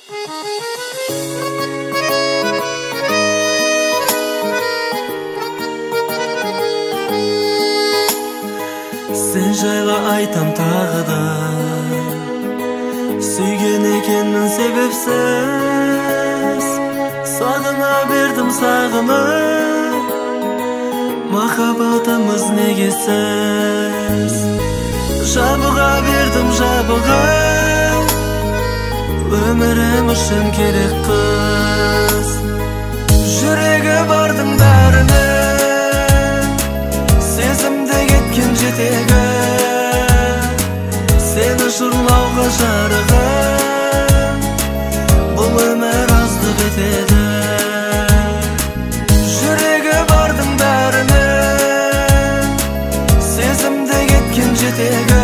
Sen жайлы айтам тағы да, сүйген екенмін себепсіз. Сағына бердім сағынып, махаббатымыз негесіз. Жабыға бердім жабығып, өмірім үшін керек қыз. Жүрегі бардың бәрінің, сезімде кеткен жетегі. Сені жырлауға жарығым, бұл өмір аздық етеді. Жүрегі бардың бәрінің, сезімде кеткен жетегі.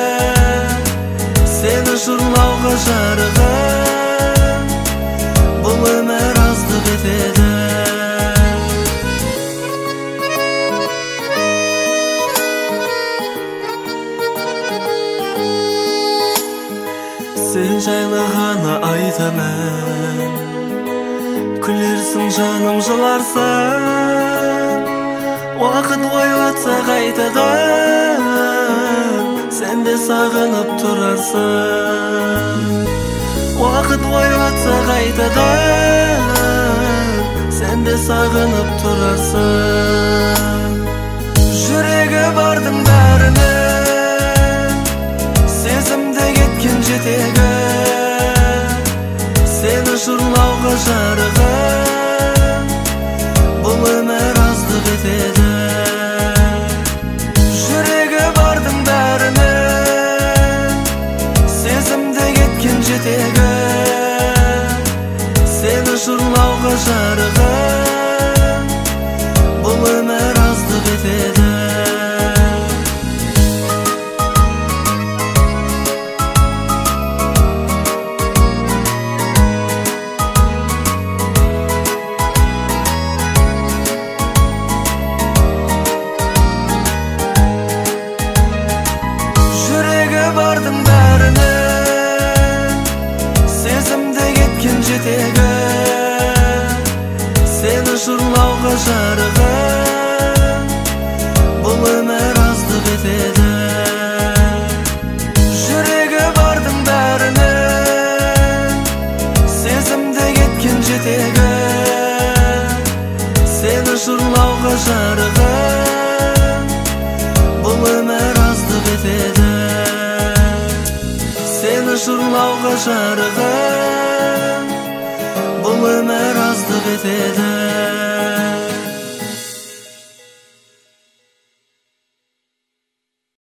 Сені жырлауға жарығым, бұл өмір аздық етеді. Сен жайлы ғана айтамын, күлерсің жаным жыларсың. Уақыт ойлатса қайтадан, сен де сағынып тұрарсың. Уақыт ойлатса қайтадан, сен де сағынып тұрарсың. Жүрегі бардың бәрінің, сезімде кеткен жетегі. Сені жырлауға жарығым, бұл өмір аздық етеді. Жүрегі бардың бәрінің, сезімде кеткен жетегі. Сені жырлауға жарығым, бұл өмір аздық етеді. Бардың бәрінің, сезімде кеткен жетегі. Сені жырлауға жарығым, бұл өмір аздық етеді. Жүрегі бардың бәрінің, сезімде кеткен жетегі. Сені жырлауға жарығым, бұл өмір аздық етеді. Сені жырлауға жарығым, бұл өмір аздық етеді.